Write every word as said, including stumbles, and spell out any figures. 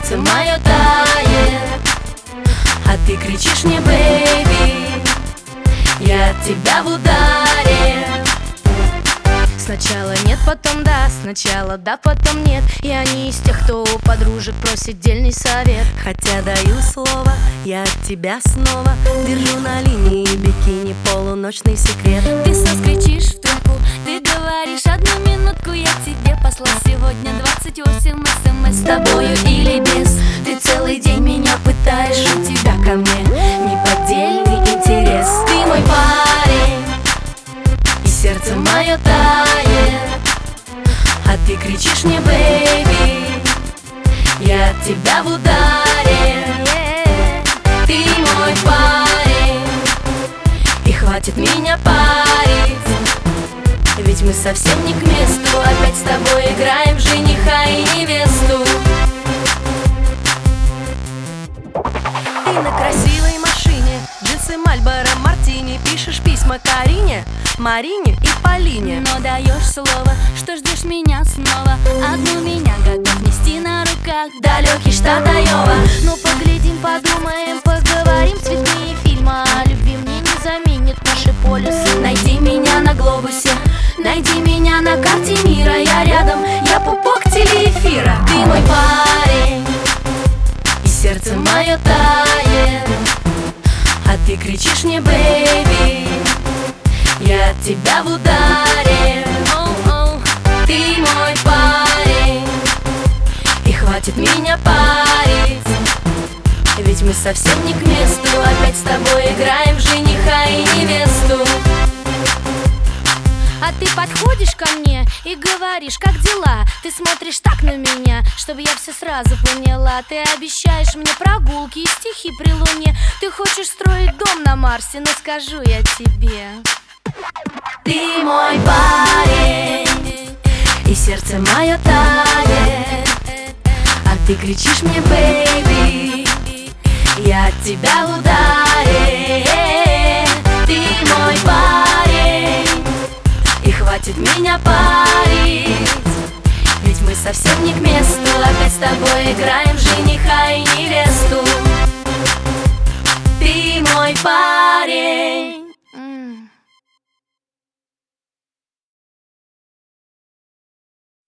сердце мое тает, а ты кричишь мне, бэйби, я от тебя в ударе. Сначала нет, потом да, сначала да, потом нет. Я не из тех, кто у подружек просит дельный совет. Хотя даю слово, я от тебя снова держу на линии бикини полуночный секрет. Ты снова кричишь в трубку, ты говоришь одну минутку. Я тебе послал сегодня двадцать восемь смс. С тобою или без, ты целый день меня пытаешь. У тебя ко мне неподдельный интерес. Ты мой парень, и сердце мое тает, а ты кричишь мне, бэйби, я от тебя в ударе. Ты мой парень, и хватит меня парить, ведь мы совсем не к месту. Опять с тобой играем в жениха и невесту. Ты на красивой машине, джинсы Мальборо Мартини, пишешь письма Карине, Марине и Полине. Но даешь слово, что ждешь меня снова. Одну меня готов нести на руках Далекий штат Айова. Ну поглядим, подумаем, поговорим. Цветные фильмы о любви мне не заменят наши полюсы. Найди меня на глобусе, найди меня на карте мира. Я рядом, я пупок телеэфира. Ты мой парень, и сердце мое тает, а ты кричишь мне, бэйби, я от тебя в ударе. Оу-оу. Ты мой парень, и хватит меня парить, ведь мы совсем не к месту. Опять с тобой играем в жениха и невесту. А ты подходишь ко мне и говоришь, как дела? Ты смотришь так на меня, чтобы я все сразу поняла. Ты обещаешь мне прогулки и стихи при луне. Ты хочешь строить дом на Марсе, но скажу я тебе: ты мой парень, и сердце мое тает, а ты кричишь мне, бэйби, я от тебя в ударе. Ты мой парень, и хватит меня парить, ведь мы совсем не к месту. Опять с тобой играем